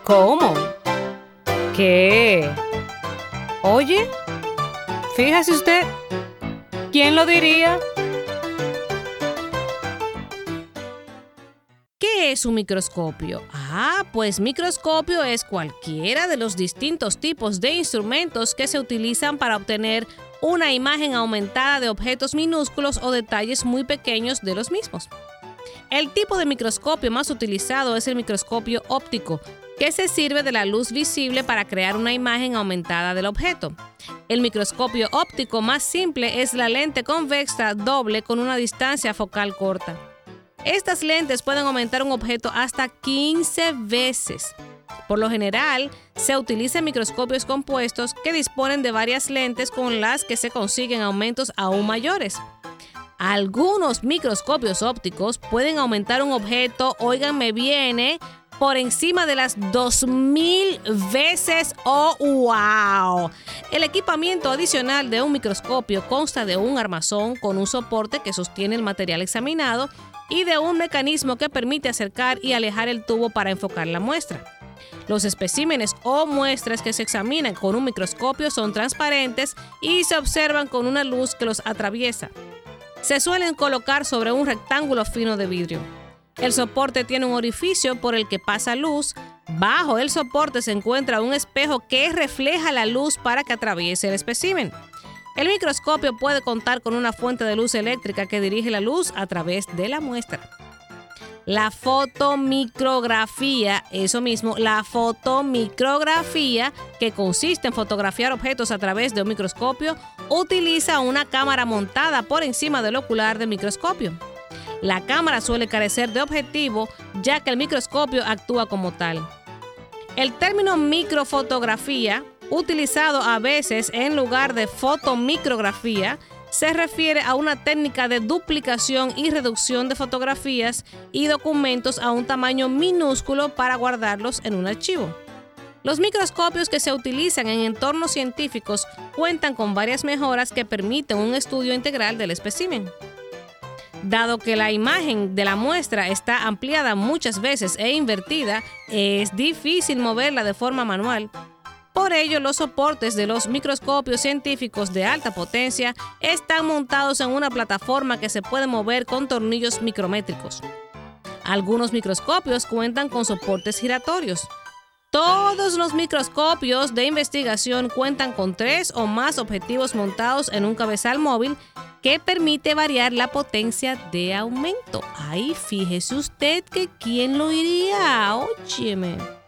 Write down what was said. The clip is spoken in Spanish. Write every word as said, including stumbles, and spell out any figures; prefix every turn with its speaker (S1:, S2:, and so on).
S1: ¿Cómo? ¿Qué? Oye, fíjese usted, ¿quién lo diría?
S2: ¿Qué es un microscopio? Ah, pues microscopio es cualquiera de los distintos tipos de instrumentos que se utilizan para obtener una imagen aumentada de objetos minúsculos o detalles muy pequeños de los mismos. El tipo de microscopio más utilizado es el microscopio óptico, que se sirve de la luz visible para crear una imagen aumentada del objeto. El microscopio óptico más simple es la lente convexa doble con una distancia focal corta. Estas lentes pueden aumentar un objeto hasta quince veces. Por lo general, se utilizan microscopios compuestos que disponen de varias lentes con las que se consiguen aumentos aún mayores. Algunos microscopios ópticos pueden aumentar un objeto, óiganme bien, ¿eh? por encima de las dos mil veces. ¡Oh, wow! El equipamiento adicional de un microscopio consta de un armazón con un soporte que sostiene el material examinado y de un mecanismo que permite acercar y alejar el tubo para enfocar la muestra. Los especímenes o muestras que se examinan con un microscopio son transparentes y se observan con una luz que los atraviesa. Se suelen colocar sobre un rectángulo fino de vidrio. El soporte tiene un orificio por el que pasa luz. Bajo el soporte se encuentra un espejo que refleja la luz para que atraviese el espécimen. El microscopio puede contar con una fuente de luz eléctrica que dirige la luz a través de la muestra. La fotomicrografía, eso mismo, la fotomicrografía, que consiste en fotografiar objetos a través de un microscopio, utiliza una cámara montada por encima del ocular del microscopio. La cámara suele carecer de objetivo, ya que el microscopio actúa como tal. El término microfotografía, utilizado a veces en lugar de fotomicrografía, se refiere a una técnica de duplicación y reducción de fotografías y documentos a un tamaño minúsculo para guardarlos en un archivo. Los microscopios que se utilizan en entornos científicos cuentan con varias mejoras que permiten un estudio integral del espécimen. Dado que la imagen de la muestra está ampliada muchas veces e invertida, es difícil moverla de forma manual. Por ello, los soportes de los microscopios científicos de alta potencia están montados en una plataforma que se puede mover con tornillos micrométricos. Algunos microscopios cuentan con soportes giratorios. Todos los microscopios de investigación cuentan con tres o más objetivos montados en un cabezal móvil que permite variar la potencia de aumento. Ay, fíjese usted que quién lo diría, óyeme.